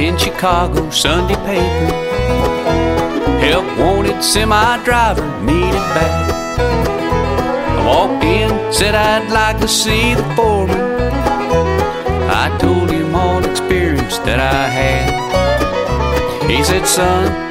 in Chicago Sunday paper. Help wanted, semi-driver needed back. I walked in, said I'd like to see the foreman. I told him all the experience that I had. He said, son,